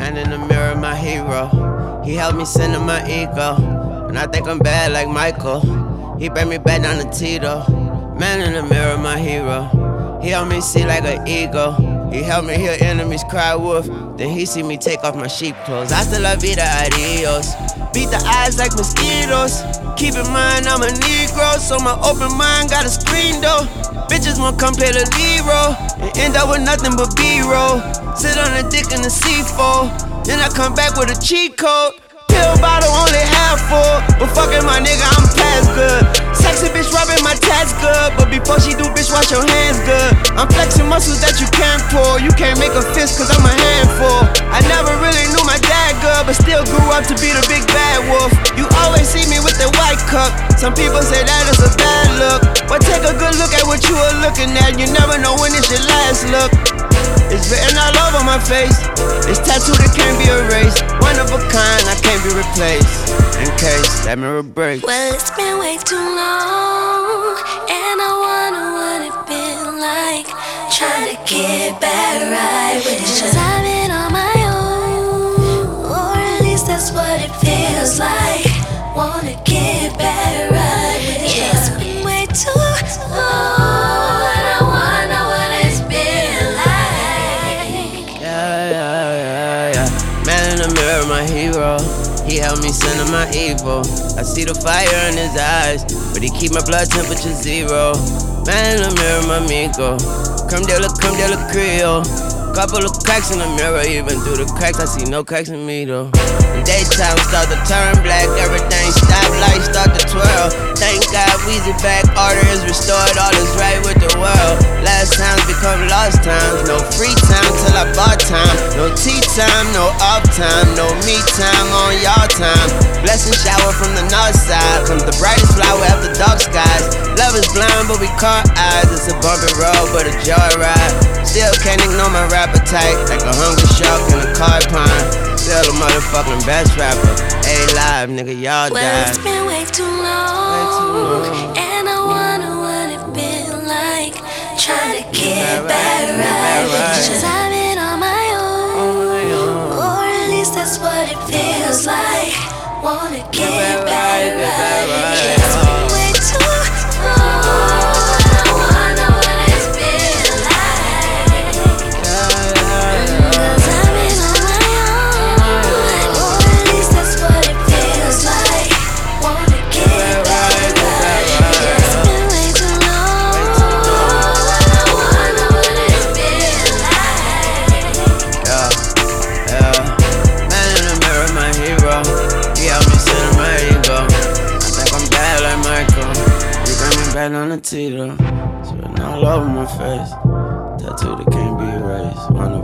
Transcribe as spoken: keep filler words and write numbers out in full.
Man in the mirror, my hero. He helped me center my ego. And I think I'm bad like Michael. He bring me back down to Tito. Man in the mirror, my hero. He helped me see like an eagle. He helped me hear enemies cry wolf. Then he see me take off my sheep clothes. Hasta la vida, adios. Beat the eyes like mosquitoes. Keep in mind I'm a Negro, so my open mind got a screen door. Bitches won't come play the lead role and end up with nothing but B-roll. Sit on a dick in the C four, then I come back with a cheat code. Pill bottle only half full, but fucking my nigga, I'm past good. Sexy bitch rubbing my tats good, but before she do, bitch, wash your hands good. I'm flexing muscles that you can't pull. You can't make a fist cause I'm a handful. I never really knew my dad good, but still grew up to be the big bad wolf. You always see me with the white cup. Some people say that it's a bad look, but take a good look at what you are looking at. You never know when it's your last look. It's written all over my face. It's tattooed, it can't be erased. One of a kind, I can't be replaced. In case that mirror breaks. Well, it's been way too long, and I wonder what it been like trying to get back right with you. Cause I've been on my own, or at least that's what it feels like. Wanna get back right with you. It's been way too long, and I wonder what it's been like. Yeah, yeah, yeah, yeah. Man in the mirror, my hero. He helped me center my evil. I see the fire in his eyes, but he keep my blood temperature zero. Man in the mirror, my amigo. Come de la, come de la Creole. Couple of cracks in the mirror, even through the cracks I see no cracks in me though. In daytime start to turn black, everything stop, lights start to twirl. Thank God Weezy back, order is restored, all is right with the world. Last times become lost times, no free time till I bought time. No tea time, no off time, no me time on y'all time. Blessing shower from the north side, comes the brightest flower after dark skies. Love is blind but we caught eyes, it's a bumpy road but a joyride. Still can't ignore my appetite, like a hungry shark in a car pine. Still a motherfucking best rapper. A-Live, nigga, y'all died. Well, it's been way too long, way too long. And I wonder what it been like trying to get back right with you. Cause I've been on my own, or at least that's what it feels like. Wanna get back right with you. It's been way too long. On the Tito, sweating all over my face. Tattoo that can't be erased. One